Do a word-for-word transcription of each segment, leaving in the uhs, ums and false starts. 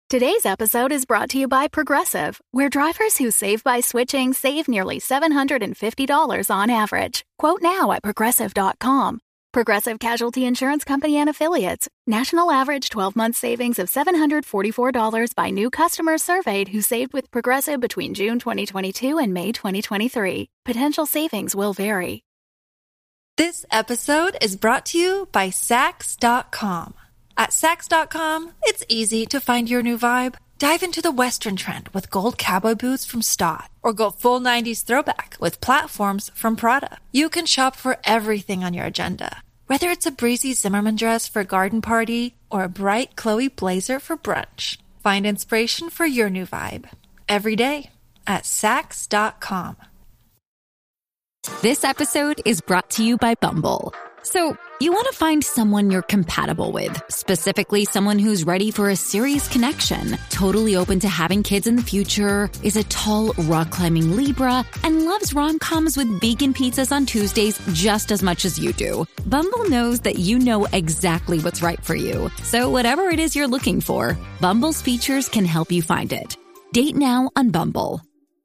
Today's episode is brought to you by Progressive, where drivers who save by switching save nearly seven hundred fifty dollars on average. Quote now at progressive dot com. Progressive Casualty Insurance Company and Affiliates. National average twelve-month savings of seven hundred forty-four dollars by new customers surveyed who saved with Progressive between June twenty twenty-two and May twenty twenty-three. Potential savings will vary. This episode is brought to you by Sax dot com. At Sax dot com, it's easy to find your new vibe. Dive into the Western trend with gold cowboy boots from Stott, or go full nineties throwback with platforms from Prada. You can shop for everything on your agenda, whether it's a breezy Zimmermann dress for a garden party or a bright Chloe blazer for brunch. Find inspiration for your new vibe every day at Sax dot com. This episode is brought to you by Bumble. So, you want to find someone you're compatible with, specifically someone who's ready for a serious connection, totally open to having kids in the future, is a tall, rock-climbing Libra, and loves rom-coms with vegan pizzas on Tuesdays just as much as you do. Bumble knows that you know exactly what's right for you. So whatever it is you're looking for, Bumble's features can help you find it. Date now on Bumble.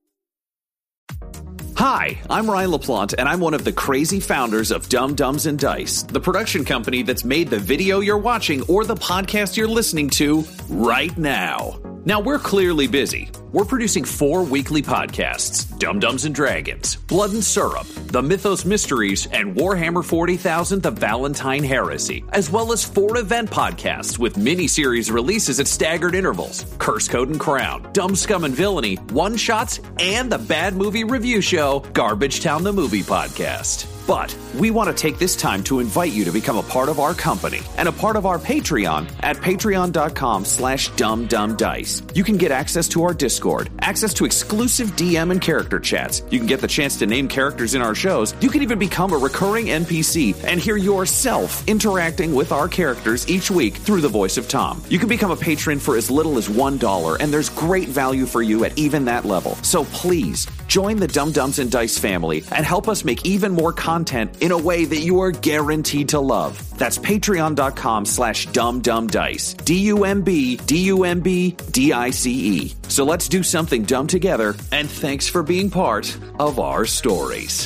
Hi, I'm Ryan LaPlante, and I'm one of the crazy founders of Dumb Dumbs and Dice, the production company that's made the video you're watching or the podcast you're listening to right now. Now, we're clearly busy. We're producing four weekly podcasts, Dumb Dumbs and Dragons, Blood and Syrup, The Mythos Mysteries, and Warhammer forty thousand, The Valentine Heresy, as well as four event podcasts with mini-series releases at staggered intervals, Curse Code and Crown, Dumb Scum and Villainy, One-Shots, and the Bad Movie Review Show, Garbage Town the Movie Podcast. But we want to take this time to invite you to become a part of our company and a part of our Patreon at patreon.com slash dumbdumbdice. You can get access to our Discord, access to exclusive D M and character chats. You can get the chance to name characters in our shows. You can even become a recurring N P C and hear yourself interacting with our characters each week through the voice of Tom. You can become a patron for as little as one dollar, and there's great value for you at even that level. So please, join the Dumb Dumbs and Dice family and help us make even more content in a way that you are guaranteed to love. That's patreon.com slash dumbdumbdice. D U M B D U M B D I C E. So let's do something dumb together, and thanks for being part of our stories.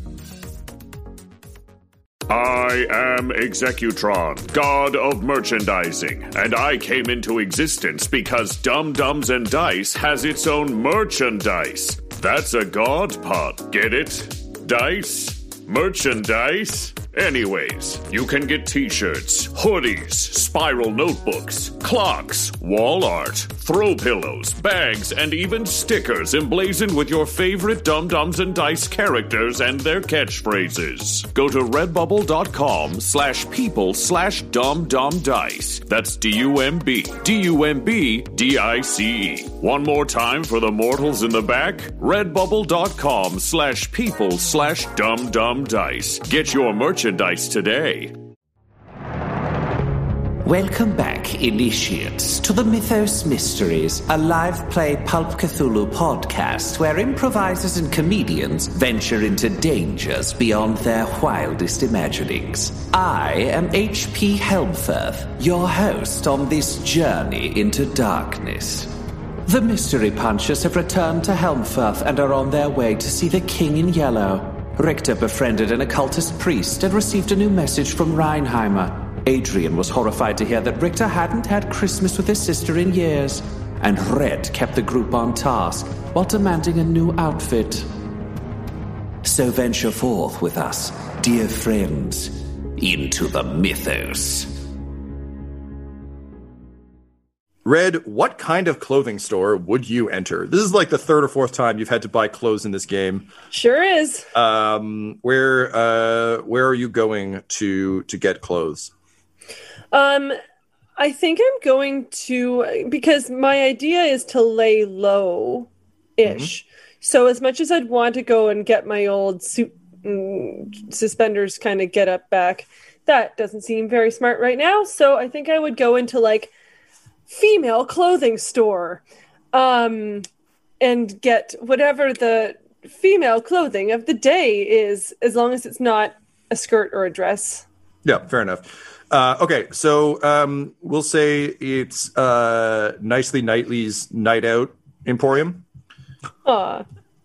I am Executron, god of merchandising, and I came into existence because Dumb Dumbs and Dice has its own merchandise. That's a god pod, get it? Dice? Merchandise? Anyways, you can get t-shirts, hoodies, spiral notebooks, clocks, wall art, throw pillows, bags, and even stickers emblazoned with your favorite Dumb Dumbs and Dice characters and their catchphrases. Go to redbubble.com slash people slash dumbdumbdice. That's D-U-M-B, D-U-M-B, D-I-C-E. One more time for the mortals in the back, redbubble.com slash people slash dumbdumbdice. Get your merchandise today. Welcome back, initiates, to the Mythos Mysteries, a live play Pulp Cthulhu podcast where improvisers and comedians venture into dangers beyond their wildest imaginings. I am H P Helmfirth, your host on this journey into darkness. The Mystery Punchers have returned to Helmfirth and are on their way to see the King in Yellow. Richter befriended an occultist priest and received a new message from Reinheimer. Adrian was horrified to hear that Richter hadn't had Christmas with his sister in years. And Red kept the group on task while demanding a new outfit. So venture forth with us, dear friends, into the mythos. Red, what kind of clothing store would you enter? This is like the third or fourth time you've had to buy clothes in this game. Sure is. Um, where uh, where are you going to to get clothes? Um, I think I'm going to, because my idea is to lay low-ish. Mm-hmm. So as much as I'd want to go and get my old suit mm, suspenders kind of get up back, that doesn't seem very smart right now. So I think I would go into like female clothing store um and get whatever the female clothing of the day is, as long as it's not a skirt or a dress. Yeah, fair enough. Uh, okay, so um, we'll say it's uh, Nicely Nightly's Night Out Emporium. Aw.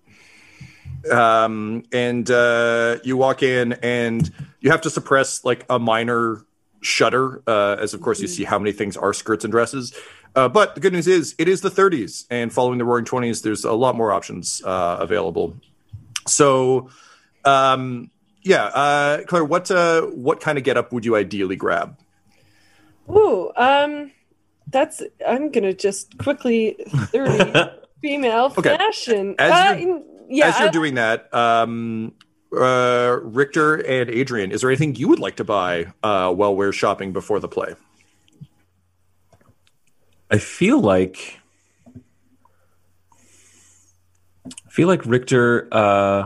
Um, and uh, you walk in, and you have to suppress like a minor shudder, uh, as of course you see how many things are skirts and dresses. Uh, but the good news is, it is the thirties, and following the Roaring Twenties, there's a lot more options uh, available. So, um, yeah, uh, Claire, what uh, what kind of getup would you ideally grab? Ooh, um, that's. I'm gonna just quickly thirty female Okay. fashion. As Uh, you're- yeah, As you're I- doing that, um, uh, Richter and Adrian, is there anything you would like to buy uh, while we're shopping before the play? I feel like I feel like Richter uh,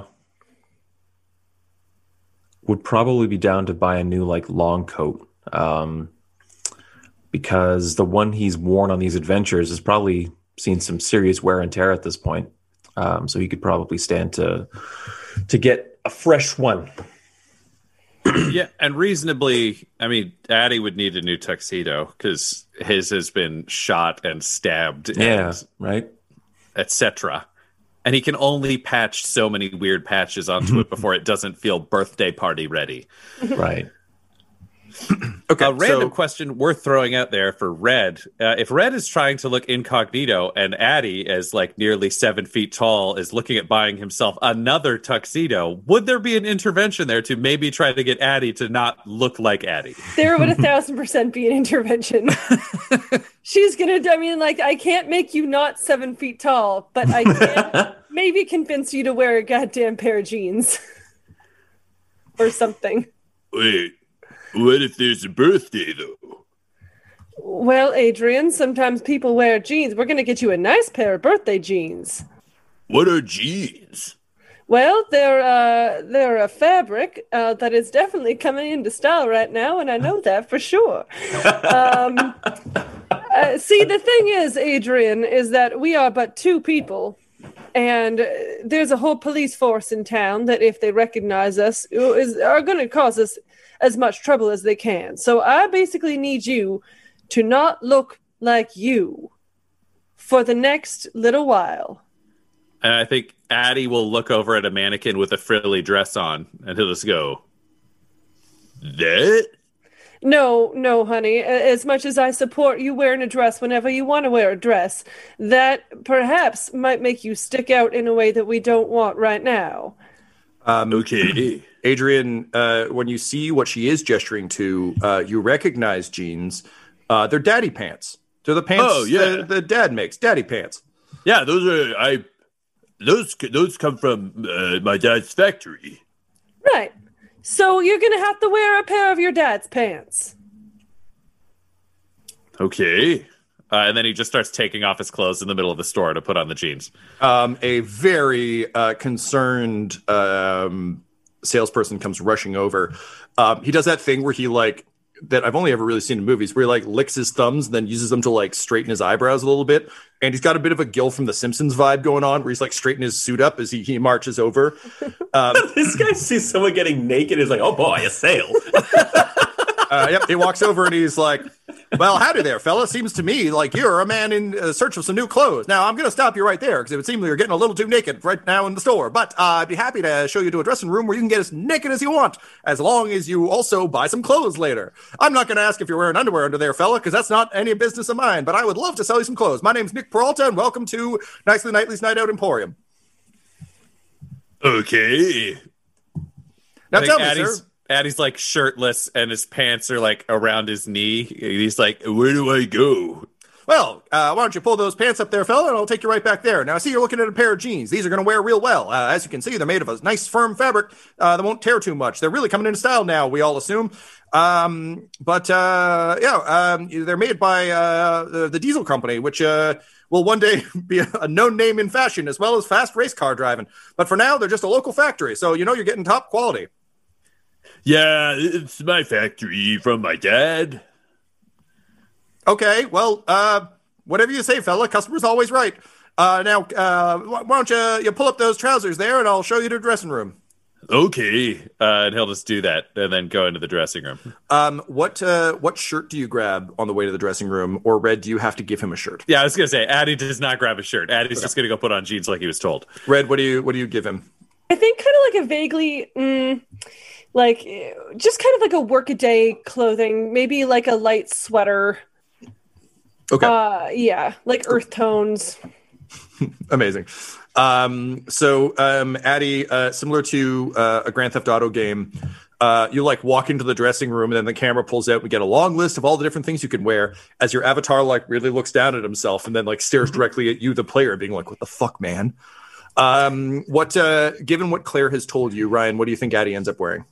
would probably be down to buy a new like long coat, um, because the one he's worn on these adventures has probably seen some serious wear and tear at this point. Um, so he could probably stand to to get a fresh one. Yeah, and reasonably, I mean, Addie would need a new tuxedo because his has been shot and stabbed, Yeah, and right. et cetera. And he can only patch so many weird patches onto it before it doesn't feel birthday party ready. Right. Okay, A random so question worth throwing out there for Red. Uh, if Red is trying to look incognito and Addie, as like nearly seven feet tall, is looking at buying himself another tuxedo, would there be an intervention there to maybe try to get Addie to not look like Addie? There would a thousand percent be an intervention. She's gonna. I mean, like, I can't make you not seven feet tall, but I can maybe convince you to wear a goddamn pair of jeans or something. Wait, what if there's a birthday, though? Well, Adrian, sometimes people wear jeans. We're gonna get you a nice pair of birthday jeans. What are jeans? Well, they're uh, they're a fabric uh, that is definitely coming into style right now, and I know that for sure. Um, uh, see, the thing is, Adrian, is that we are but two people, and uh, there's a whole police force in town that, if they recognize us, is are going to cause us as much trouble as they can. So I basically need you to not look like you for the next little while. And I think Addie will look over at a mannequin with a frilly dress on, and he'll just go, That? No, no, honey. A- As much as I support you wearing a dress whenever you want to wear a dress, that perhaps might make you stick out in a way that we don't want right now. um, Okay. Adrian, uh, when you see what she is gesturing to, uh, you recognize jeans. Uh, they're daddy pants. They're the pants Oh, yeah. the, the dad makes, daddy pants. Yeah, those are I. Those those come from uh, my dad's factory. Right. So you're going to have to wear a pair of your dad's pants. Okay. uh, and then he just starts taking off his clothes in the middle of the store to put on the jeans. Um, a very uh, concerned um, salesperson comes rushing over. Um, he does that thing where he like that I've only ever really seen in movies, where he like licks his thumbs, and then uses them to like straighten his eyebrows a little bit. And he's got a bit of a Gil from The Simpsons vibe going on, where he's like straightening his suit up as he, he marches over. Um, This guy sees someone getting naked and is like, oh boy, a sale. uh, yep, he walks over and he's like, well, howdy there, fella. Seems to me like you're a man in uh, search of some new clothes. Now, I'm going to stop you right there because it would seem that you're getting a little too naked right now in the store. But uh, I'd be happy to show you to a dressing room where you can get as naked as you want, as long as you also buy some clothes later. I'm not going to ask if you're wearing underwear under there, fella, because that's not any business of mine. But I would love to sell you some clothes. My name's Nick Peralta, and welcome to Nicely Nightly's Night Out Emporium. Okay. Now I think tell me, Addie's, sir. Addie's like shirtless and his pants are like around his knee. He's like, Where do I go? Well, uh, why don't you pull those pants up there, fella, and I'll take you right back there. Now, I see you're looking at a pair of jeans. These are going to wear real well. Uh, as you can see, they're made of a nice, firm fabric uh, that won't tear too much. They're really coming into style now, we all assume. Um, but, uh, yeah, um, they're made by uh, the, the Diesel Company, which uh, will one day be a known name in fashion, as well as fast race car driving. But for now, they're just a local factory, so you know you're getting top quality. Yeah, it's my factory from my dad. Okay, well, uh, whatever you say, fella. Customer's always right. Uh, now, uh, why don't you, you pull up those trousers there, and I'll show you the dressing room. Okay, uh, and he'll just do that and then go into the dressing room. Um, what uh, what shirt do you grab on the way to the dressing room, or Red? Do you have to give him a shirt? Yeah, I was gonna say, Addy does not grab a shirt. Addy's okay. just gonna go put on jeans like he was told. Red, what do you what do you give him? I think kind of like a vaguely, mm, like just kind of like a workaday clothing, maybe like a light sweater. Okay. Uh, yeah, like earth tones. Amazing. Um, so, um, Addy, uh, similar to uh, a Grand Theft Auto game, uh, you like walk into the dressing room and then the camera pulls out. We get a long list of all the different things you can wear as your avatar like really looks down at himself and then like stares directly at you, the player, being like, "What the fuck, man?" Um, what, uh, given what Claire has told you, Ryan, what do you think Addy ends up wearing?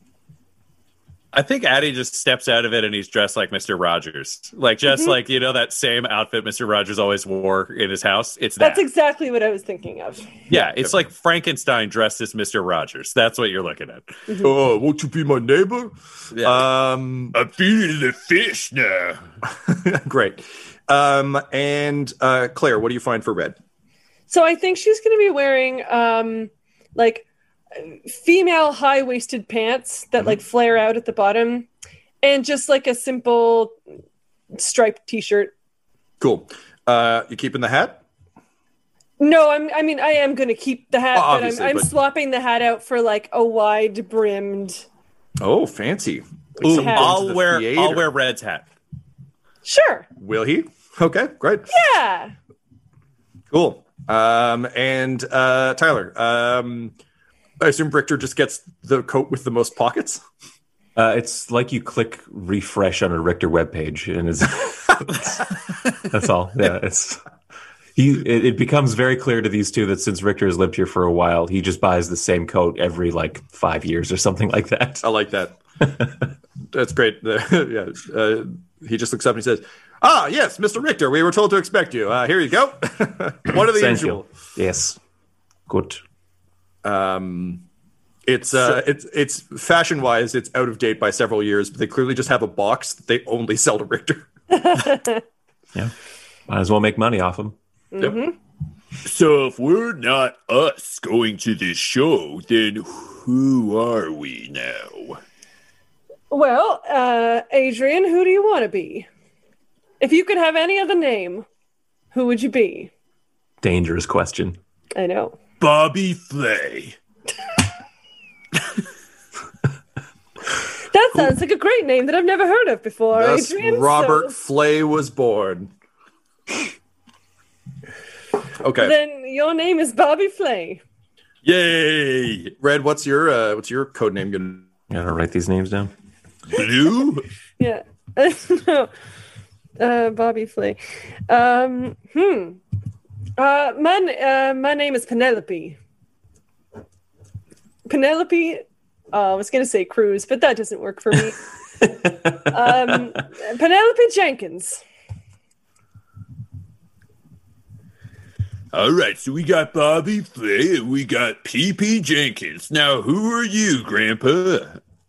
I think Addy just steps out of it and he's dressed like Mister Rogers. Like, just mm-hmm. like, you know, that same outfit Mister Rogers always wore in his house. It's that. That's exactly what I was thinking of. Yeah, it's like Frankenstein dressed as Mister Rogers. That's what you're looking at. Mm-hmm. Oh, won't you be my neighbor? Yeah. Um, I'm feeding the fish now. Great. Um, and uh, Claire, what do you find for Red? So I think she's going to be wearing, um, like, female high-waisted pants that mm-hmm. like flare out at the bottom and just like a simple striped t-shirt. Cool. Uh you keeping the hat? No, I'm I mean I am going to keep the hat, well, but I'm, I'm but... swapping the hat out for like a wide brimmed. Oh, fancy. Like Ooh, I'll wear theater. I'll wear Red's hat. Sure. Will he? Okay, great. Yeah. Cool. Um and uh Tyler, um I assume Richter just gets the coat with the most pockets. Uh, it's like you click refresh on a Richter webpage, and it's that's all. Yeah, it's he. It, it becomes very clear to these two that since Richter has lived here for a while, he just buys the same coat every like five years or something like that. I like that. That's great. yeah, uh, he just looks up and he says, "Ah, yes, Mister Richter, we were told to expect you. Uh, here you go. One of the Thank usual." You. Yes, good. Um, it's uh, it's it's fashion wise, it's out of date by several years, but they clearly just have a box that they only sell to Richter. Yeah, might as well make money off them. Mm-hmm. Yep. So if we're not us going to this show, then who are we now? Well, uh, Adrian, who do you want to be? If you could have any other name, who would you be? Dangerous question. I know. Bobby Flay. That sounds like a great name that I've never heard of before, Thus Adrian. Robert so... Flay was born. Okay. Then your name is Bobby Flay. Yay! Red, what's your uh, what's your code name gonna? You gotta write these names down. Blue. Yeah. No. Uh, Bobby Flay. Um. Hmm. Uh, my, uh, my name is Penelope. Penelope, uh, I was going to say Cruz, but that doesn't work for me. um, Penelope Jenkins. All right, so we got Bobby Flay and we got P P Jenkins. Now, who are you, Grandpa?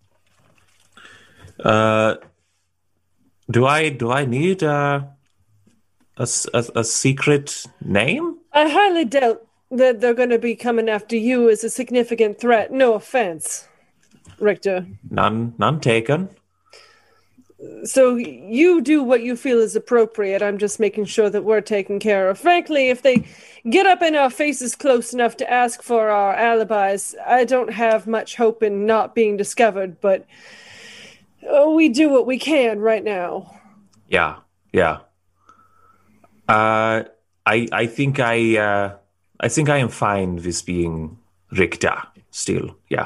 Uh, do I do I need uh, a, a a secret name? I highly doubt that they're going to be coming after you as a significant threat. No offense, Richter. None, none taken. So you do what you feel is appropriate. I'm just making sure that we're taken care of. Frankly, if they get up in our faces close enough to ask for our alibis, I don't have much hope in not being discovered, but uh, we do what we can right now. Yeah, yeah. Uh, I I think I uh, I think I am fine with being Richter still. Yeah.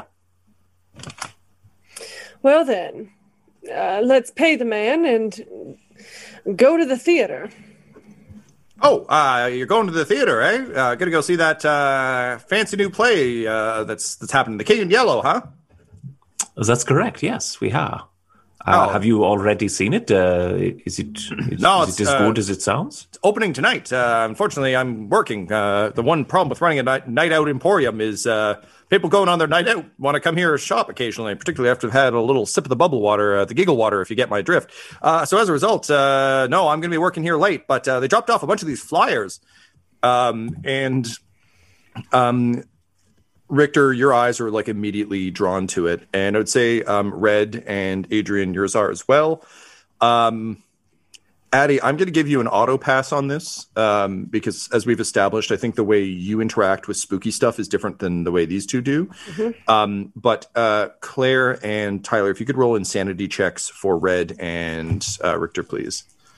Well then. Uh, let's pay the man and go to the theater. Oh, uh, you're going to the theater, eh? Uh, gonna go see that uh, fancy new play uh, that's that's happening, The King in Yellow, huh? That's correct. Yes, we are. Uh, oh. Have you already seen it? Uh, is it is, no, is it as uh, good as it sounds? It's opening tonight. Uh, unfortunately, I'm working. Uh, the one problem with running a night, night out emporium is uh, people going on their night out want to come here and shop occasionally, particularly after they've had a little sip of the bubble water, uh, the giggle water, if you get my drift. Uh, so as a result, uh, no, I'm going to be working here late, but uh, they dropped off a bunch of these flyers. Um, and um, Richter, your eyes are like immediately drawn to it, and I would say um, Red and Adrian, yours are as well. Um, Addie, I'm going to give you an auto pass on this um, because, as we've established, I think the way you interact with spooky stuff is different than the way these two do. Mm-hmm. Um, but uh, Claire and Tyler, if you could roll insanity checks for Red and uh, Richter, please.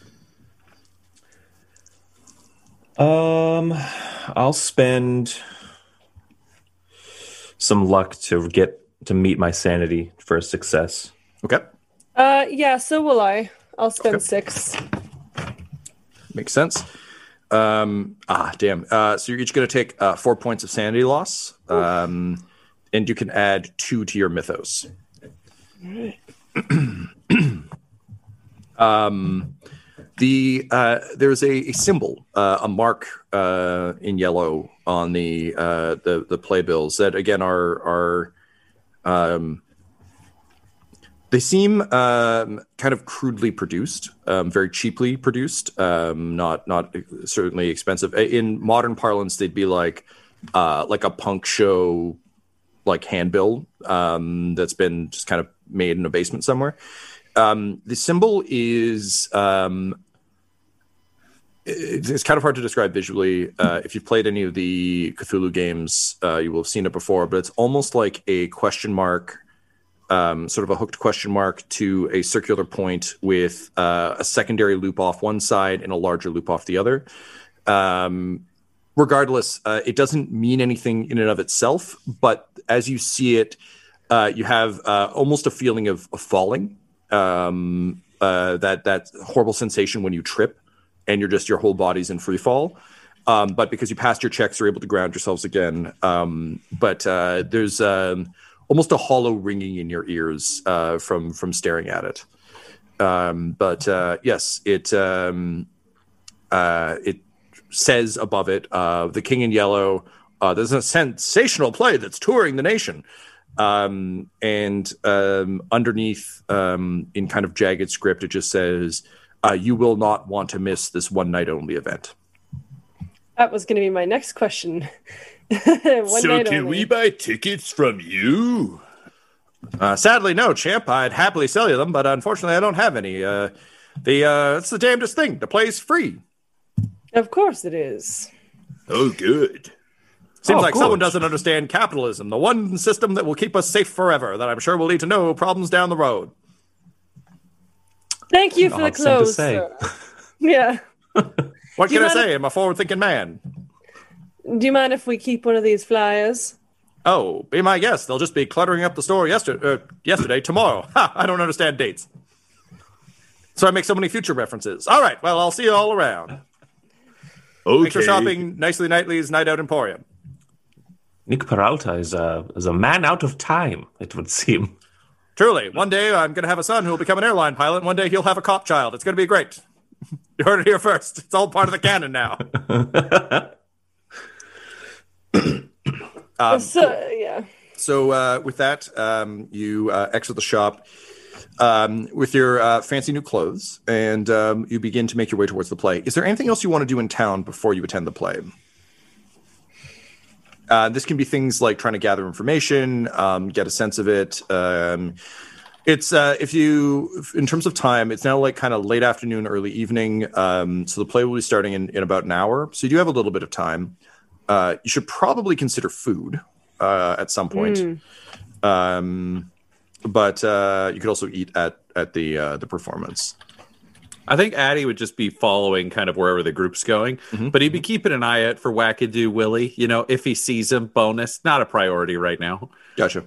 Um, I'll spend some luck to get to meet my sanity for a success. Okay. Uh, yeah. So will I. I'll spend Okay. six. Makes sense. Um, ah, damn. Uh, so you're each going to take uh, four points of sanity loss, um, and you can add two to your mythos. um, the uh, there's a, a symbol, uh, a mark uh, in yellow on the uh, the the playbills that again are are. Um, They seem um, kind of crudely produced, um, very cheaply produced, um, not not certainly expensive. In modern parlance, they'd be like uh, like a punk show, like handbill um, that's been just kind of made in a basement somewhere. Um, the symbol is um, it's kind of hard to describe visually. Uh, if you've played any of the Cthulhu games, uh, you will have seen it before. But it's almost like a question mark. Um, sort of a hooked question mark to a circular point with uh, a secondary loop off one side and a larger loop off the other. Um, regardless, uh, it doesn't mean anything in and of itself, but as you see it, uh, you have uh, almost a feeling of, of falling, um, uh, that that horrible sensation when you trip and you're just your whole body's in free fall. Um, but because you passed your checks, you're able to ground yourselves again. Um, but uh, there's um, almost a hollow ringing in your ears uh, from from staring at it. Um, but uh, yes, it um, uh, it says above it, uh, "The King in Yellow." Uh, there's a sensational play that's touring the nation, um, and um, underneath, um, in kind of jagged script, it just says, uh, "You will not want to miss this one night only event." That was going to be my next question. One so night can only. we buy tickets from you? Uh, sadly, no, champ. I'd happily sell you them, but unfortunately, I don't have any. Uh, the uh, it's the damnedest thing. The play's free. Of course it is. Oh, good. Seems Oh, like good. someone doesn't understand capitalism, the one system that will keep us safe forever, that I'm sure will lead to no problems down the road. Thank you for the Odd thing to clothes. say. sir. Yeah. What Do you can I mind say? I'm a forward-thinking man. Do you mind if we keep one of these flyers? Oh, be my guest. They'll just be cluttering up the store yesterday, uh, yesterday tomorrow. Ha, I don't understand dates. So I make so many future references. All right, well, I'll see you all around. Okay. Thanks for shopping Nicely Nightly's Night Out Emporium. Nick Peralta is a, is a man out of time, it would seem. Truly, one day I'm going to have a son who will become an airline pilot, and one day he'll have a cop child. It's going to be great. You heard it here first. It's all part of the canon now. um, so, yeah. So uh, with that, um, you uh, exit the shop um, with your uh, fancy new clothes, and um, you begin to make your way towards the play. Is there anything else you want to do in town before you attend the play? Uh, this can be things like trying to gather information, um, get a sense of it. Um, it's uh, if you, in terms of time, it's now like kind of late afternoon, early evening. Um, so the play will be starting in, in about an hour. So you do have a little bit of time. Uh, you should probably consider food uh, at some point. Mm. Um, but uh, you could also eat at at the uh, the performance. I think Addy would just be following kind of wherever the group's going, mm-hmm. but he'd be keeping an eye out for Wackadoo Willie. You know, if he sees him, bonus, not a priority right now. Gotcha.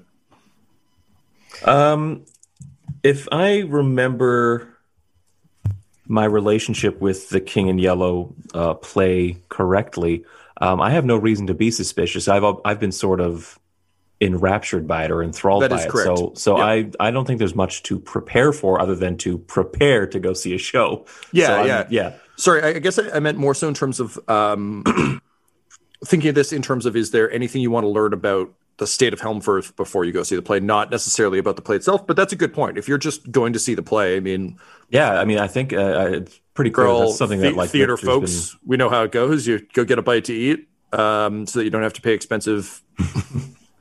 Um, if I remember my relationship with the King in Yellow uh, play correctly, um, I have no reason to be suspicious. I've I've been sort of enraptured by it or enthralled that by is it. Correct. So so yeah. I, I don't think there's much to prepare for other than to prepare to go see a show. Yeah, so yeah. yeah. Sorry, I, I guess I, I meant more so in terms of um, thinking of this in terms of, is there anything you want to learn about the state of Helmfirth before you go see the play? Not necessarily about the play itself, but that's a good point. If you're just going to see the play, I mean... Yeah, I mean, I think uh, it's pretty clear girl, that's something the, that like theater Victor's folks, been... we know how it goes. You go get a bite to eat um, so that you don't have to pay expensive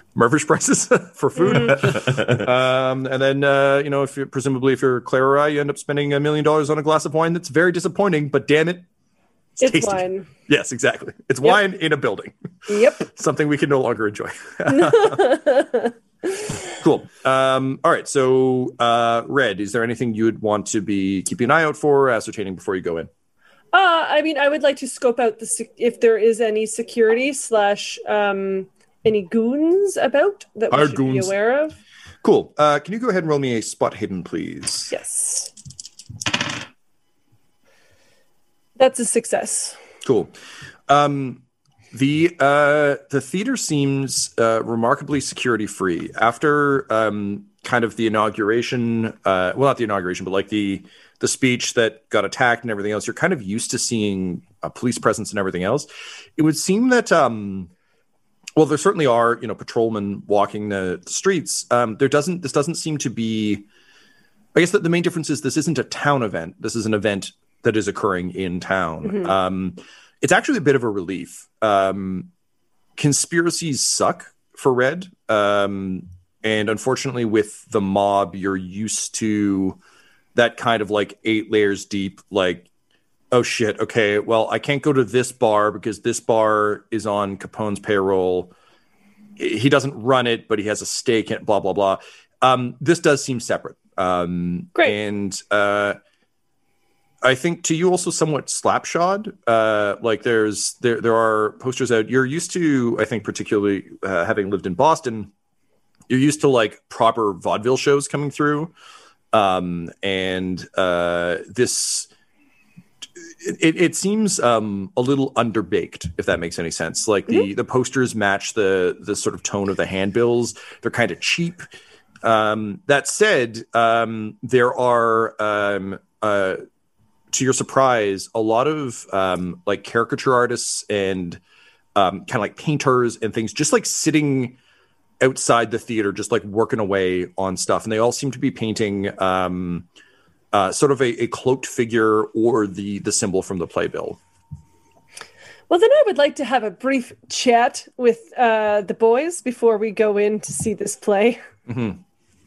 Murphish prices for food. Mm. um, and then, uh, you know, if you're, presumably if you're Claire or I, you end up spending a million dollars on a glass of wine that's very disappointing, but damn it, it's, it's tasty. Wine. Yes, exactly. It's yep. wine in a building. Yep. Something we can no longer enjoy. Cool. Um, all right. So, uh, Red, is there anything you would want to be keeping an eye out for, ascertaining before you go in? Uh, I mean, I would like to scope out the sec- if there is any security slash um, any goons about that we Our should goons. be aware of. Cool. Uh, can you go ahead and roll me a spot hidden, please? Yes. That's a success. Cool. Um, the uh, the theater seems uh, remarkably security free after um, kind of the inauguration. Uh, well, not the inauguration, but like the the speech that got attacked and everything else. You're kind of used to seeing a police presence and everything else. It would seem that um, well, there certainly are, you know, patrolmen walking the, the streets. Um, there doesn't this doesn't seem to be. I guess that the main difference is this isn't a town event. This is an event that is occurring in town. Mm-hmm. Um, it's actually a bit of a relief. Um, conspiracies suck for Red. Um, and unfortunately with the mob, you're used to that kind of like eight layers deep, like, oh shit, okay, well, I can't go to this bar because this bar is on Capone's payroll. He doesn't run it, but he has a stake in it, blah, blah, blah. Um, this does seem separate. Um, Great. And, uh, I think to you also somewhat slapshod. Uh, like there's there there are posters out. You're used to, I think, particularly uh, having lived in Boston, you're used to like proper vaudeville shows coming through, um, and uh, this it, it seems um, a little underbaked, if that makes any sense. Like the mm-hmm. the posters match the the sort of tone of the handbills. They're kind of cheap. Um, that said, um, there are um, uh, to your surprise, a lot of um, like caricature artists and um, kind of like painters and things just like sitting outside the theater, just like working away on stuff. And they all seem to be painting um, uh, sort of a, a cloaked figure or the the symbol from the playbill. Well, then I would like to have a brief chat with uh, the boys before we go in to see this play. Mm-hmm.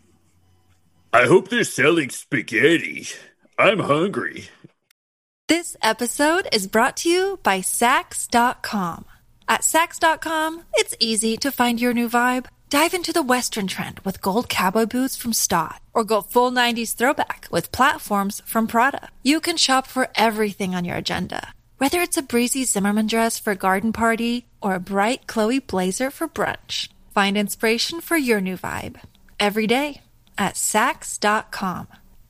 I hope they're selling spaghetti. I'm hungry. This episode is brought to you by Sax dot com. At Sax dot com, it's easy to find your new vibe. Dive into the Western trend with gold cowboy boots from Stott, or go full nineties throwback with platforms from Prada. You can shop for everything on your agenda, whether it's a breezy Zimmermann dress for a garden party or a bright Chloe blazer for brunch. Find inspiration for your new vibe every day at Sax dot com.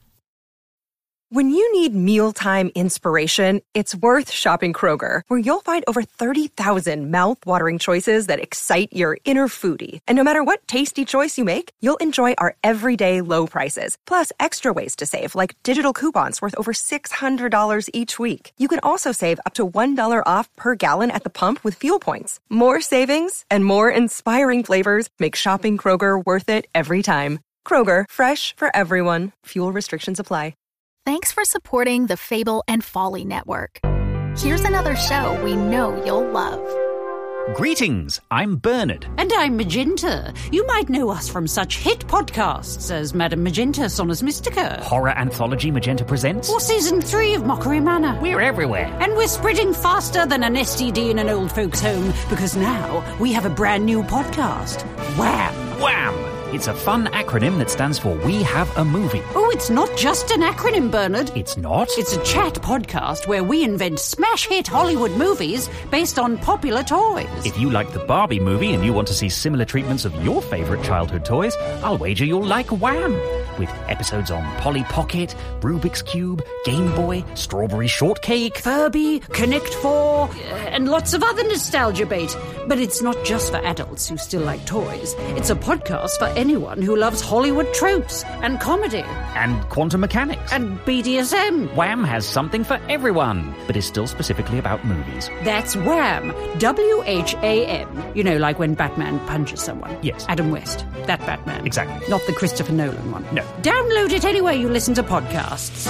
When you need mealtime inspiration, it's worth shopping Kroger, where you'll find over thirty thousand mouth-watering choices that excite your inner foodie. And no matter what tasty choice you make, you'll enjoy our everyday low prices, plus extra ways to save, like digital coupons worth over six hundred dollars each week. You can also save up to one dollar off per gallon at the pump with fuel points. More savings and more inspiring flavors make shopping Kroger worth it every time. Kroger, fresh for everyone. Fuel restrictions apply. Thanks for supporting the Fable and Folly Network. Here's another show we know you'll love. Greetings, I'm Bernard. And I'm Magenta. You might know us from such hit podcasts as Madame Magenta, Sonus Mystica. Horror anthology Magenta Presents. Or Season three of Mockery Manor. We're everywhere. And we're spreading faster than an S T D in an old folks' home, because now we have a brand new podcast. Wham! Wham! It's a fun acronym that stands for We Have a Movie. Oh, it's not just an acronym, Bernard. It's not? It's a chat podcast where we invent smash hit Hollywood movies based on popular toys. If you like the Barbie movie and you want to see similar treatments of your favourite childhood toys, I'll wager you'll like Wham! With episodes on Polly Pocket, Rubik's Cube, Game Boy, Strawberry Shortcake, Furby, Connect Four, and lots of other nostalgia bait. But it's not just for adults who still like toys. It's a podcast for anyone who loves Hollywood tropes and comedy. And quantum mechanics. And B D S M. Wham has something for everyone, but is still specifically about movies. That's Wham! W H A M. You know, like when Batman punches someone. Yes. Adam West. That Batman. Exactly. Not the Christopher Nolan one. No. Download it anywhere you listen to podcasts.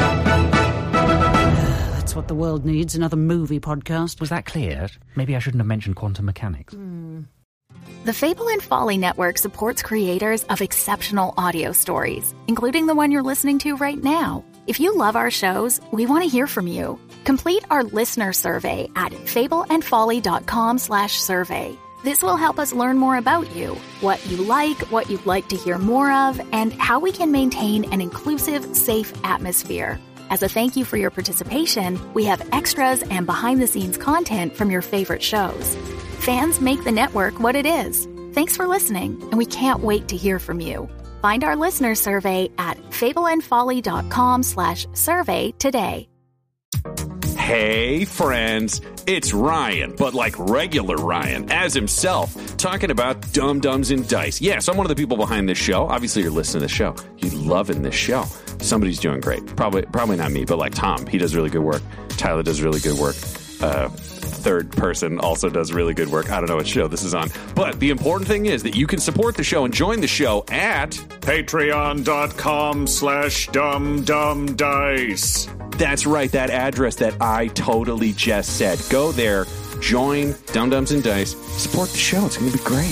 That's what the world needs, another movie podcast. Was that clear? Maybe I shouldn't have mentioned quantum mechanics. Mm. The Fable and Folly Network supports creators of exceptional audio stories, including the one you're listening to right now. If you love our shows, we want to hear from you. Complete our listener survey at fableandfolly.com slash survey. This will help us learn more about you, what you like, what you'd like to hear more of, and how we can maintain an inclusive, safe atmosphere. As a thank you for your participation, we have extras and behind-the-scenes content from your favorite shows. Fans make the network what it is. Thanks for listening, and we can't wait to hear from you. Find our listener survey at fableandfolly.com slash survey today. Hey, friends, it's Ryan, but like regular Ryan, as himself, talking about Dumb Dumbs and Dice. Yes, I'm one of the people behind this show. Obviously, you're listening to the show. You're loving this show. Somebody's doing great. Probably probably not me, but like Tom, he does really good work. Tyler does really good work. Uh, third person also does really good work. I don't know what show this is on. But the important thing is that you can support the show and join the show at patreon.com slash dumbdumbdice. That's right, that address that I totally just said. Go there, join Dumb Dumbs and Dice, support the show. It's going to be great.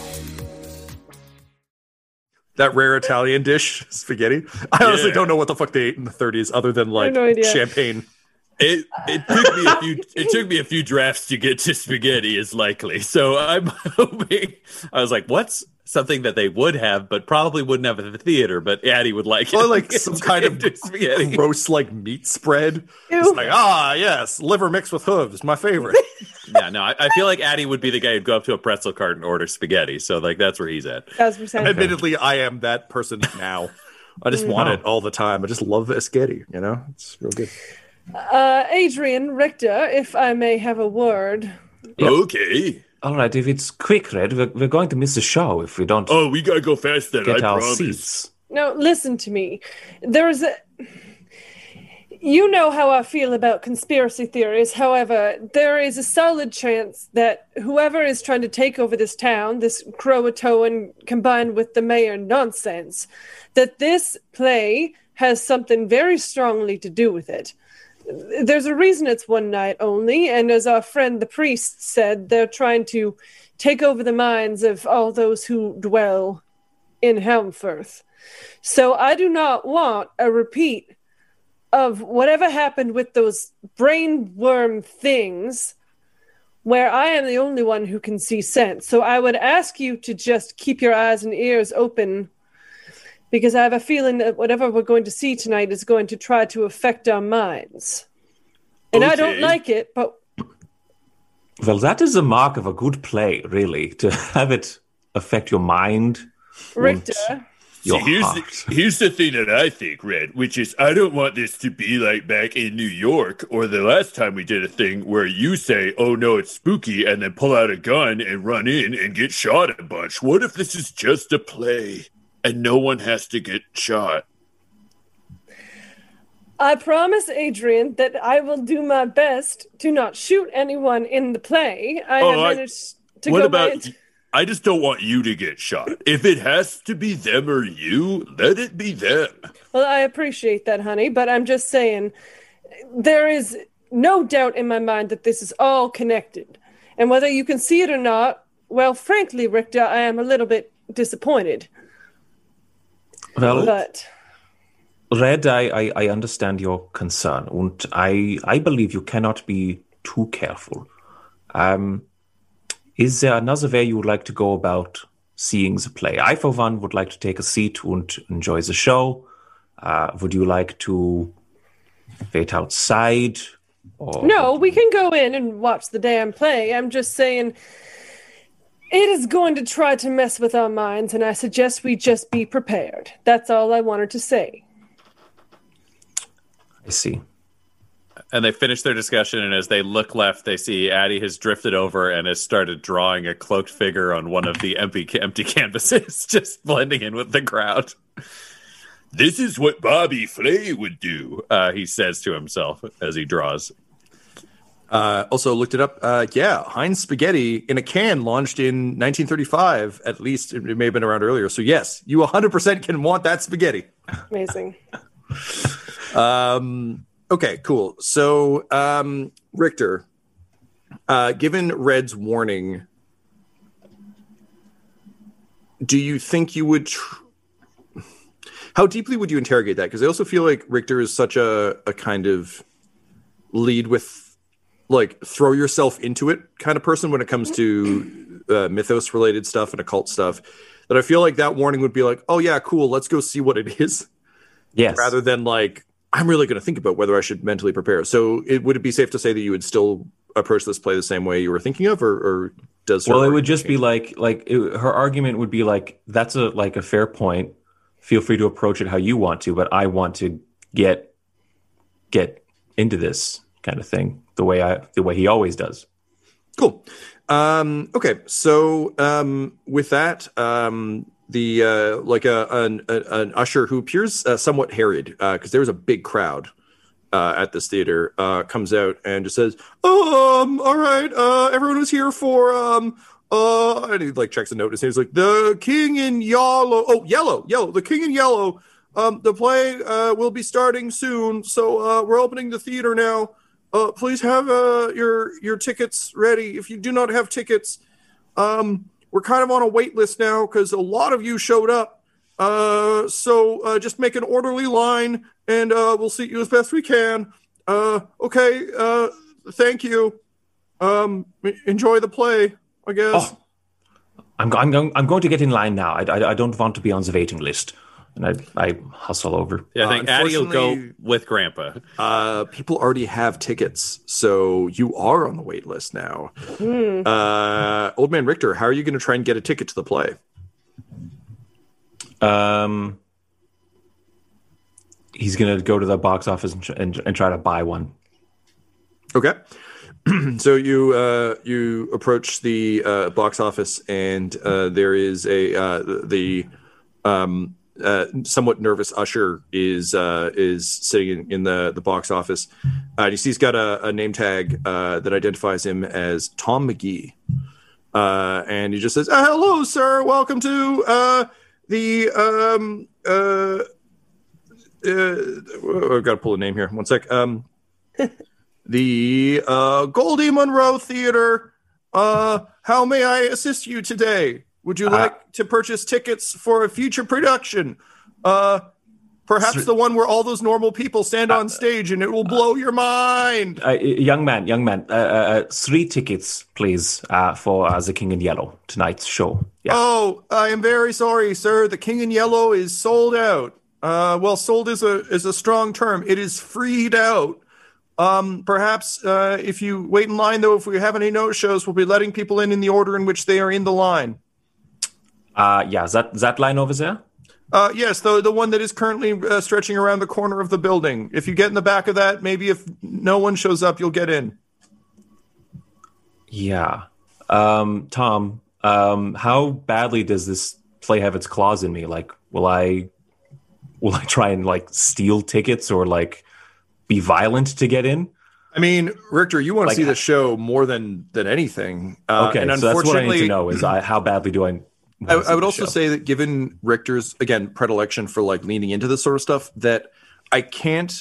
That rare Italian dish, spaghetti. I honestly Yeah. don't know what the fuck they ate in the thirties other than like no idea. champagne. It it took me a few it took me a few drafts to get to spaghetti is likely. So I'm hoping I was like, what's something that they would have, but probably wouldn't have at the theater, but Addie would like it. Or like some kind of spaghetti. gross like meat spread. It's like, ah, yes, liver mixed with hooves, my favorite. Yeah, no, I, I feel like Addie would be the guy who'd go up to a pretzel cart and order spaghetti. So like that's where he's at. Admittedly, I am that person now. I just want it all the time. I just love spaghetti, you know? It's real good. Uh, Adrian Richter, if I may have a word. Okay. All right, if it's quick, Red, we're, we're going to miss the show if we don't. Oh, we gotta go fast then. Get I our promise. seats. No, listen to me. There's a. You know how I feel about conspiracy theories. However, there is a solid chance that whoever is trying to take over this town, this Croatoan combined with the mayor nonsense, that this play has something very strongly to do with it. There's a reason it's one night only, and as our friend the priest said, they're trying to take over the minds of all those who dwell in Helmfirth. So I do not want a repeat of whatever happened with those brainworm things where I am the only one who can see sense. So I would ask you to just keep your eyes and ears open, because I have a feeling that whatever we're going to see tonight is going to try to affect our minds. And I don't Okay. like it, but Well, that is the mark of a good play, really, to have it affect your mind. Richter, Your See, here's heart. the, here's the thing that I think, Red, which is I don't want this to be like back in New York or the last time we did a thing where you say, oh no, it's spooky, and then pull out a gun and run in and get shot a bunch. What if this is just a play and no one has to get shot? I promise, Adrian, that I will do my best to not shoot anyone in the play. I Oh, have I- managed to what go about? by into- I just don't want you to get shot. If it has to be them or you, let it be them. Well, I appreciate that, honey, but I'm just saying there is no doubt in my mind that this is all connected. And whether you can see it or not, well, frankly, Richter, I am a little bit disappointed. Well, But Red, I, I, I understand your concern, and I, I believe you cannot be too careful. Um, is there another way you would like to go about seeing the play? I, for one, would like to take a seat and enjoy the show. Uh, would you like to wait outside? Or no, we can go in and watch the damn play. I'm just saying it is going to try to mess with our minds, and I suggest we just be prepared. That's all I wanted to say. I see. And they finish their discussion, and as they look left, they see Addie has drifted over and has started drawing a cloaked figure on one of the empty empty canvases, just blending in with the crowd. This is what Bobby Flay would do, uh, he says to himself as he draws. Uh, also looked it up. Uh, yeah, Heinz Spaghetti in a can launched in nineteen thirty-five. At least it may have been around earlier. So yes, you one hundred percent can want that spaghetti. Amazing. Um, okay, cool. So um, Richter, uh, given Red's warning, do you think you would... Tr- How deeply would you interrogate that? Because I also feel like Richter is such a, a kind of lead with, like, throw yourself into it kind of person when it comes to uh, mythos-related stuff and occult stuff, that I feel like that warning would be like, oh, yeah, cool, let's go see what it is. Yes. Rather than, like, I'm really going to think about whether I should mentally prepare. So it, would it be safe to say that you would still approach this play the same way you were thinking of, or, or does... Well, it would just change? be like, like it, her argument would be like, that's a like a fair point. Feel free to approach it how you want to, but I want to get get into this kind of thing the way I the way he always does. Cool. Um, okay, so um, with that, um, the uh, like a an, an usher who appears uh, somewhat harried because uh, there was a big crowd uh, at this theater uh, comes out and just says, "Um, all right, uh, everyone was here for um." Uh, and he like checks a notice. He's like, the King in Yellow. Oh, yellow, yellow. The King in Yellow. Um, the play uh will be starting soon, so uh we're opening the theater now. Uh, please have uh your your tickets ready. If you do not have tickets, um, we're kind of on a wait list now because a lot of you showed up. Uh, so uh, just make an orderly line, and uh, we'll seat you as best we can. Uh, okay. Uh, thank you. Um, enjoy the play. I guess. Oh, I'm, I'm, going, I'm going to get in line now. I, I, I don't want to be on the waiting list. And I, I hustle over. Yeah, I think uh, Addie will go with Grandpa. Uh, people already have tickets, so you are on the wait list now. Mm. Uh, Old Man Richter, how are you going to try and get a ticket to the play? Um, He's going to go to the box office and, and, and try to buy one. Okay. So you uh, you approach the uh, box office, and uh, there is a uh, the um, uh, somewhat nervous usher is uh, is sitting in, in the, the box office. Uh, you see he's got a, a name tag uh, that identifies him as Tom McGee, uh, and he just says, uh, "Hello, sir. Welcome to uh, the." Um, uh, uh, I've got to pull a name here. One sec. Um, The uh, Goldie Monroe Theater. Uh, how may I assist you today? Would you like uh, to purchase tickets for a future production? Uh, perhaps th- the one where all those normal people stand uh, on stage and it will blow uh, your mind. Uh, young man, young man, uh, uh, three tickets, please, uh, for uh, The King in Yellow, tonight's show. Yeah. Oh, I am very sorry, sir. The King in Yellow is sold out. Uh, well, sold is a is a strong term. It is freed out. Um, perhaps uh, if you wait in line, though, if we have any no-shows, we'll be letting people in in the order in which they are in the line. Uh, yeah, that that line over there? Uh, yes, the the one that is currently uh, stretching around the corner of the building. If you get in the back of that, maybe if no one shows up, you'll get in. Yeah. Um, Tom, um, how badly does this play have its claws in me? Like, will I will I try and, like, steal tickets or, like, be violent to get in? I mean, Richter, you want to like, see the show more than than anything. Uh, okay, and so that's what I need to know is I, how badly do I... I, I would also show? say that given Richter's, again, predilection for like leaning into this sort of stuff, that I can't...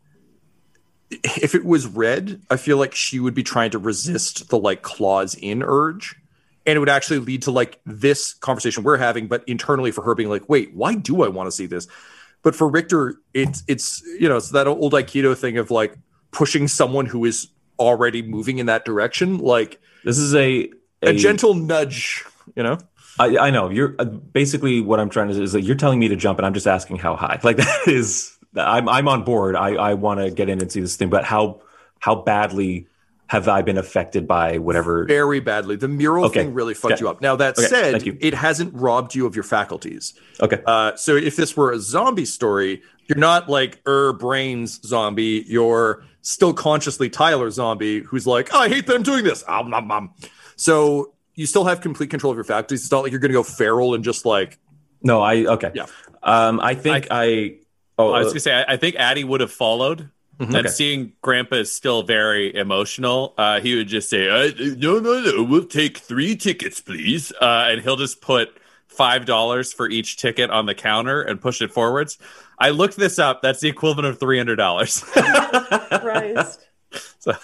If it was red, I feel like she would be trying to resist the like claws in urge. And it would actually lead to like this conversation we're having, but internally for her being like, wait, why do I want to see this? But for Richter, it's, it's you know, it's that old Aikido thing of like pushing someone who is already moving in that direction. Like this is a... A, a gentle nudge, you know? I, I know. You're uh, basically what I'm trying to say is that you're telling me to jump and I'm just asking how high. Like that is... I'm I'm on board. I, I want to get in and see this thing, but how how badly have I been affected by whatever? Very badly. The mural okay. thing really fucked okay. you up. Now that okay. said, it hasn't robbed you of your faculties. Okay. Uh, so if this were a zombie story, you're not like er brains zombie. You're still consciously Tyler zombie, who's like, oh, I hate that I'm doing this. Um, nom, nom. So you still have complete control of your faculties. It's not like you're going to go feral and just like. No, I okay. Yeah. Um, I think I. I Oh, I was going to say, I, I think Addie would have followed. Mm-hmm. And okay. seeing Grandpa is still very emotional, uh, he would just say, uh, no, no, no, we'll take three tickets, please. Uh, and he'll just put five dollars for each ticket on the counter and push it forwards. I looked this up. That's the equivalent of three hundred dollars. Christ. So,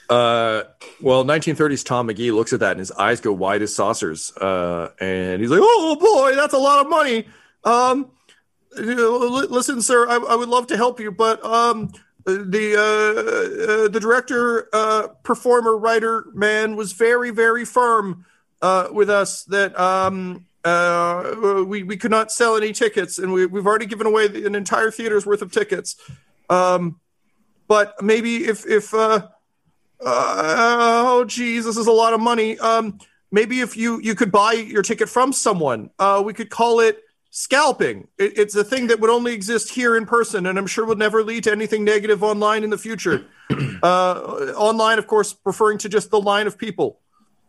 Uh, well, nineteen thirties Tom McGee looks at that and his eyes go wide as saucers. Uh, and he's like, "Oh boy, that's a lot of money. Um, you know, l- listen, sir, I, I would love to help you, but um, the uh, uh, the director, uh, performer, writer man was very, very firm uh, with us that um, uh, we we could not sell any tickets, and we we've already given away an entire theater's worth of tickets. Um, but maybe if if uh." Uh, oh, geez, this is a lot of money. Um, maybe if you, you could buy your ticket from someone, uh, we could call it scalping. It, it's a thing that would only exist here in person, and I'm sure would never lead to anything negative online in the future. uh, online, of course, referring to just the line of people.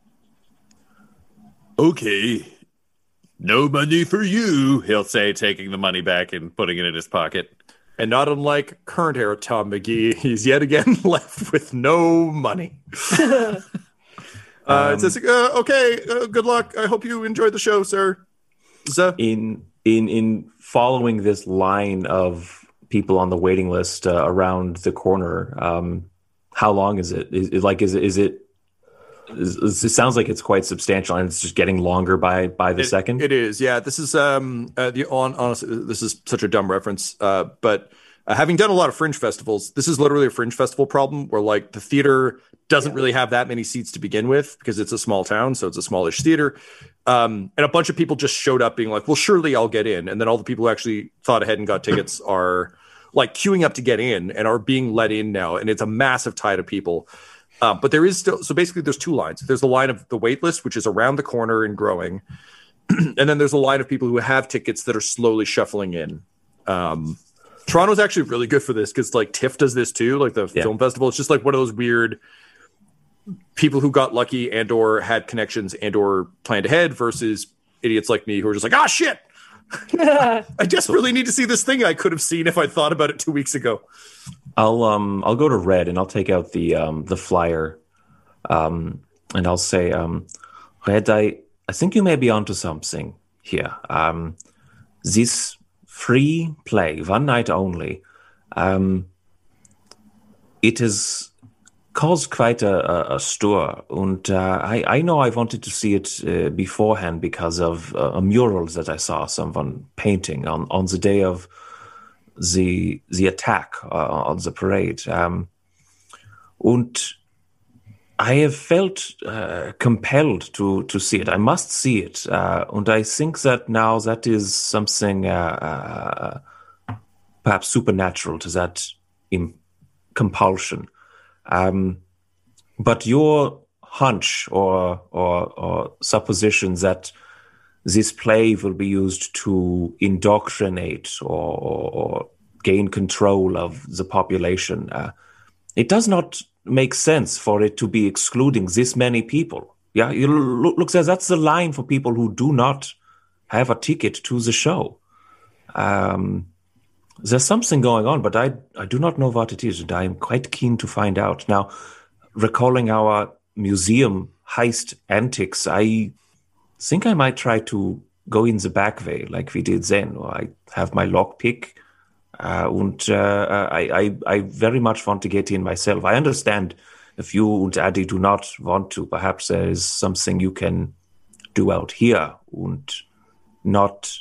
Okay. No money for you, he'll say, taking the money back and putting it in his pocket. And not unlike current era Tom McGee, he's yet again left with no money. uh, um, it says, uh, okay, uh, good luck. I hope you enjoyed the show, sir. So- in in in following this line of people on the waiting list uh, around the corner, um, how long is it? Is, is like is it is it? Is, it sounds like it's quite substantial, and it's just getting longer by by the it, second. It is, yeah. This is um uh, the on honestly, this is such a dumb reference. Uh, but uh, having done a lot of fringe festivals, this is literally a fringe festival problem where like the theater doesn't yeah. really have that many seats to begin with because it's a small town, so it's a smallish theater. Um, and a bunch of people just showed up being like, "Well, surely I'll get in," and then all the people who actually thought ahead and got tickets are like queuing up to get in and are being let in now, and it's a massive tide of people. Uh, but there is still, so basically there's two lines. There's the line of the wait list, which is around the corner and growing. And then there's a line of people who have tickets that are slowly shuffling in. Um, Toronto's actually really good for this because like TIFF does this too, like the yeah. film festival. It's just like one of those weird people who got lucky and or had connections and or planned ahead versus idiots like me who are just like, ah, shit. I just really need to see this thing I could have seen if I thought about it two weeks ago. I'll um I'll go to Red and I'll take out the um the flyer, um and I'll say um Red, I I think you may be onto something here. Um, this free play, one night only, um, it has caused quite a, a, a stir, and uh, I I know I wanted to see it uh, beforehand because of uh, a mural that I saw someone painting on on the day of the the attack uh, on the parade, um, and I have felt uh, compelled to to see it. I must see it, uh, and I think that now that is something uh, uh, perhaps supernatural to that im- compulsion. Um, but your hunch or, or or supposition that this play will be used to indoctrinate or, or, or gain control of the population, uh, it does not make sense for it to be excluding this many people. Yeah, you look, look there, that's the line for people who do not have a ticket to the show. Um, there's something going on, but I I do not know what it is, and I am quite keen to find out. Now, recalling our museum heist antics, I think I might try to go in the back way like we did then. Or I have my lockpick, uh, and uh, I, I I very much want to get in myself. I understand if you and Addy do not want to. Perhaps there is something you can do out here and not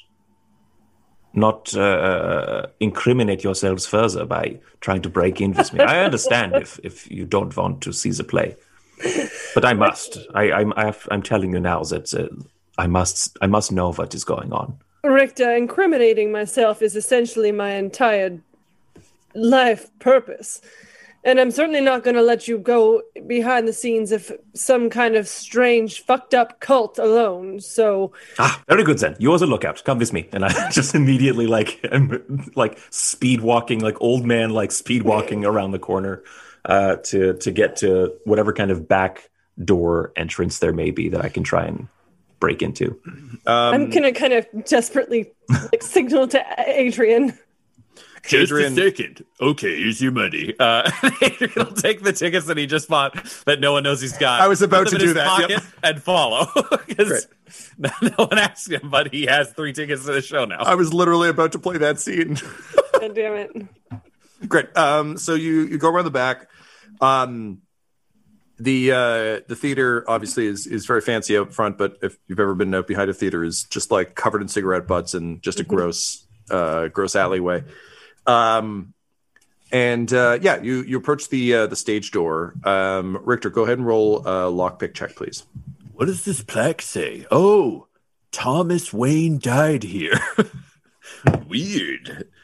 not uh, incriminate yourselves further by trying to break in with me. I understand if, if you don't want to see the play, but I must. I, I'm I have, I'm telling you now that uh, I must I must know what is going on. Richter, incriminating myself is essentially my entire life purpose. And I'm certainly not going to let you go behind the scenes of some kind of strange, fucked up cult alone. So, ah, very good then. You're the lookout. Come with me. And I just immediately like, I'm like speed walking, like old man, like speed walking around the corner uh, to to get to whatever kind of back door entrance there may be that I can try and break into. Um, I'm gonna kind of desperately like signal to Adrian. Just Adrian. a second. Okay, here's your money. Uh, Adrian will take the tickets that he just bought that no one knows he's got. I was about to do that. Yep. And follow. Because no one asked him, but he has three tickets to the show now. I was literally about to play that scene. God damn it. Great. Um, so you, you go around the back. Um, the uh, the theater obviously is, is very fancy out front, but if you've ever been out behind a theater, is just like covered in cigarette butts and just a gross uh, gross alleyway. Um, and uh, yeah, you you approach the uh, the stage door. Um, Richter, go ahead and roll a lockpick check, please. What does this plaque say? Oh, Thomas Wayne died here. Weird.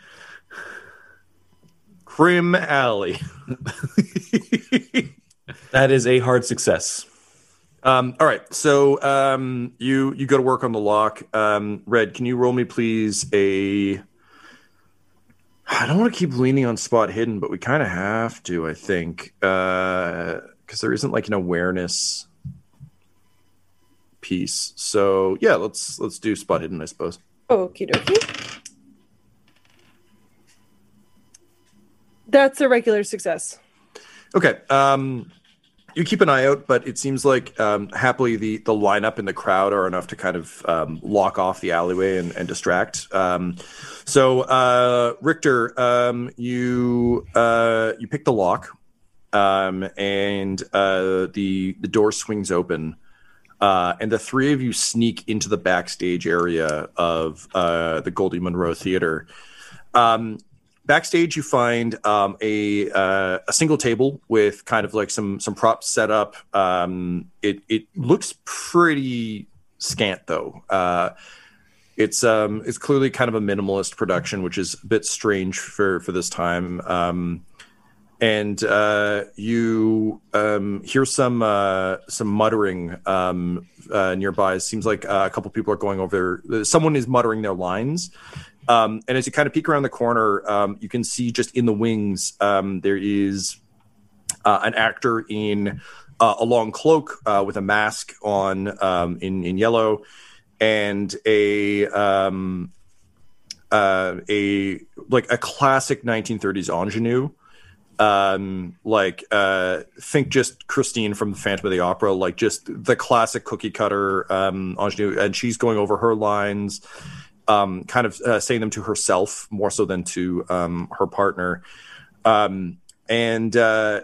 Crim Alley. That is a hard success. Um, all right, so um, you you go to work on the lock. Um, Red, can you roll me, please, a... I don't want to keep leaning on spot hidden, but we kind of have to, I think, because uh, there isn't like an awareness piece. So yeah, let's let's do spot hidden, I suppose. Okie dokie. That's a regular success. Okay. Um, you keep an eye out, but it seems like um, happily the the lineup in the crowd are enough to kind of um, lock off the alleyway and, and distract. Um, so uh, Richter, um, you uh, you pick the lock, um, and uh, the the door swings open, uh, and the three of you sneak into the backstage area of uh, the Goldie Monroe Theater. Um, Backstage, you find um, a uh, a single table with kind of like some some props set up. Um, it it looks pretty scant though. Uh, it's um, it's clearly kind of a minimalist production, which is a bit strange for for this time. Um, and uh, you um, hear some uh, some muttering um, uh, nearby. It seems like uh, a couple people are going over there. Someone is muttering their lines. Um, and as you kind of peek around the corner, um, you can see just in the wings, um, there is uh, an actor in uh, a long cloak uh, with a mask on um, in, in yellow and a um, uh, a like a classic nineteen thirties ingenue. Um, like uh, think just Christine from the Phantom of the Opera, like just the classic cookie cutter um, ingenue. And she's going over her lines. Um, kind of uh, saying them to herself more so than to um, her partner. Um, and uh,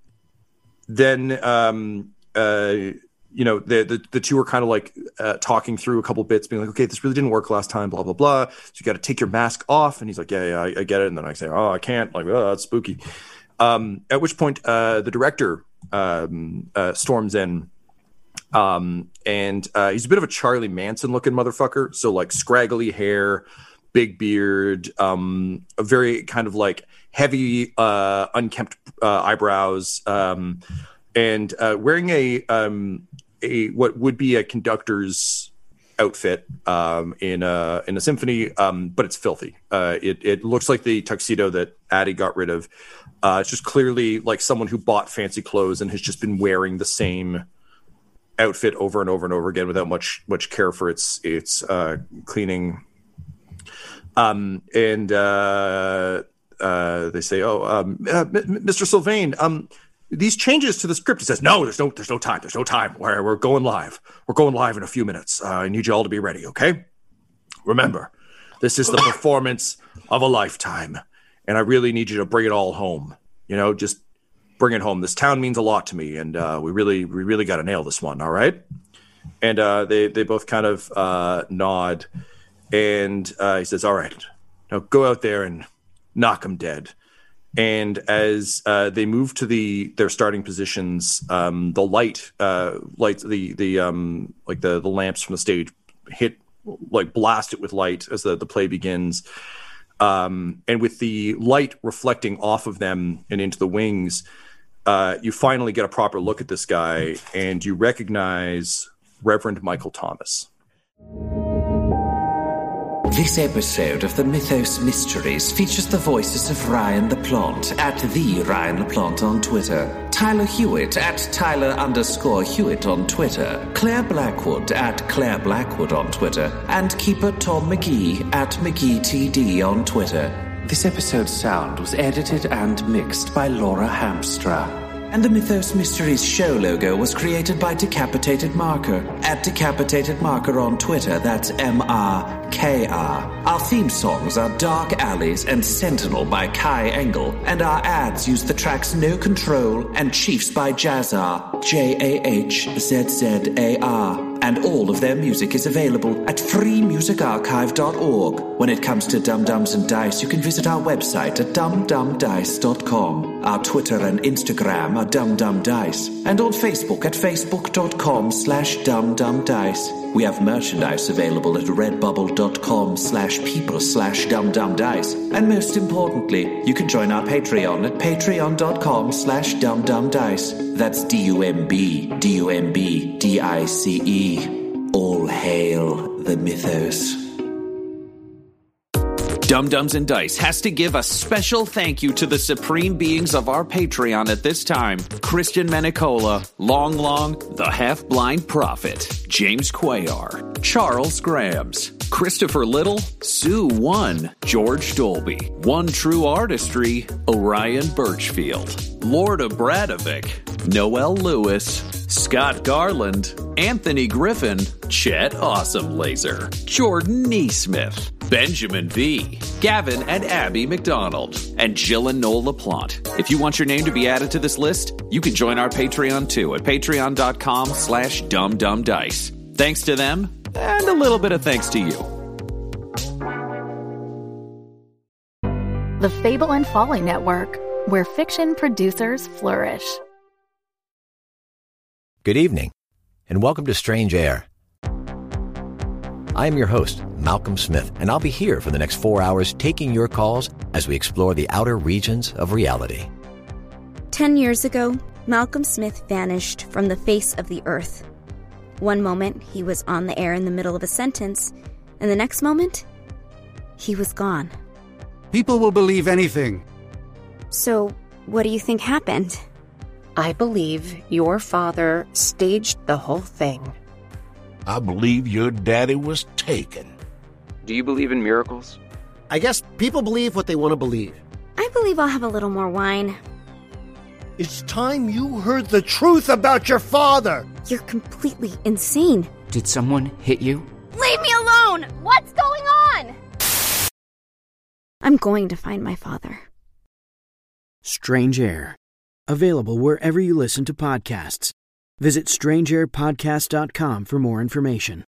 then, um, uh, you know, the, the the two are kind of like uh, talking through a couple bits, being like, okay, this really didn't work last time, blah, blah, blah. So you got to take your mask off. And he's like, yeah, yeah, I, I get it. And then I say, oh, I can't. Like, oh, that's spooky. Um, at which point uh, the director um, uh, storms in. Um, and, uh, he's a bit of a Charlie Manson looking motherfucker. So like scraggly hair, big beard, um, a very kind of like heavy, uh, unkempt, uh, eyebrows, um, and, uh, wearing a, um, a, what would be a conductor's outfit, um, in a, in a symphony. Um, but it's filthy. Uh, it, it looks like the tuxedo that Addie got rid of. Uh, it's just clearly like someone who bought fancy clothes and has just been wearing the same outfit over and over and over again without much much care for its its uh, cleaning. Um, and uh, uh, they say, "Oh, um, uh, Mister Sylvain, um, these changes to the script." He says, "No, there's no there's no time. There's no time. We're we're going live. We're going live in a few minutes. Uh, I need you all to be ready. Okay? Remember, this is the performance of a lifetime, and I really need you to bring it all home. You know, just." Bring it home. This town means a lot to me, and uh, we really, we really got to nail this one. All right. And uh, they, they both kind of uh, nod, and uh, he says, "All right, now go out there and knock them dead." And as uh, they move to the their starting positions, um, the light, uh, light, the the um, like the the lamps from the stage hit, like blast it with light as the the play begins. Um, and with the light reflecting off of them and into the wings, uh, you finally get a proper look at this guy, and you recognize Reverend Michael Thomas. This episode of the Mythos Mysteries features the voices of Ryan LaPlante at the Ryan LaPlante on Twitter, Tyler Hewitt at Tyler underscore Hewitt on Twitter, Claire Blackwood at Claire Blackwood on Twitter, and Keeper Tom McGee at McGeeTD on Twitter. This episode's sound was edited and mixed by Laura Hamstra. And the Mythos Mysteries show logo was created by Decapitated Marker, at Decapitated Marker on Twitter, that's M R K R. Our theme songs are Dark Alleys and Sentinel by Kai Engel, and our ads use the tracks No Control and Chiefs by Jazzar, J A H Z Z A R. And all of their music is available at free music archive dot org. When it comes to Dum Dums and Dice, you can visit our website at dum dum dice dot com. Our Twitter and Instagram are Dum Dum Dice, and on Facebook at facebook dot com slash dum dum dice. We have merchandise available at redbubble dot com slash people slash dum dum dice. And most importantly, you can join our Patreon at patreon dot com slash dum dum dice. That's D U M B, D U M B, D I C E. All hail the Mythos. Dum Dums and Dice has to give a special thank you to the supreme beings of our Patreon at this time. Christian Menicola, Long Long, The Half-Blind Prophet, James Cuellar, Charles Grams, Christopher Little, Sue One, George Dolby, One True Artistry, Orion Birchfield, Lord of Bradovic, Noel Lewis, Scott Garland, Anthony Griffin, Chet Awesome Laser, Jordan Neesmith, Benjamin V, Gavin and Abby McDonald, and Jill and Noel LaPlante. If you want your name to be added to this list, you can join our Patreon too at patreon dot com slash dumdumdice. Thanks to them, and a little bit of thanks to you. The Fable and Folly Network, where fiction producers flourish. Good evening, and welcome to Strange Air. I am your host, Malcolm Smith, and I'll be here for the next four hours taking your calls as we explore the outer regions of reality. Ten years ago, Malcolm Smith vanished from the face of the earth. One moment, he was on the air in the middle of a sentence, and the next moment, he was gone. People will believe anything. So, what do you think happened? I believe your father staged the whole thing. I believe your daddy was taken. Do you believe in miracles? I guess people believe what they want to believe. I believe I'll have a little more wine. It's time you heard the truth about your father. You're completely insane. Did someone hit you? Leave me alone! What's going on? I'm going to find my father. Strange Air. Available wherever you listen to podcasts. Visit strange air podcast dot com for more information.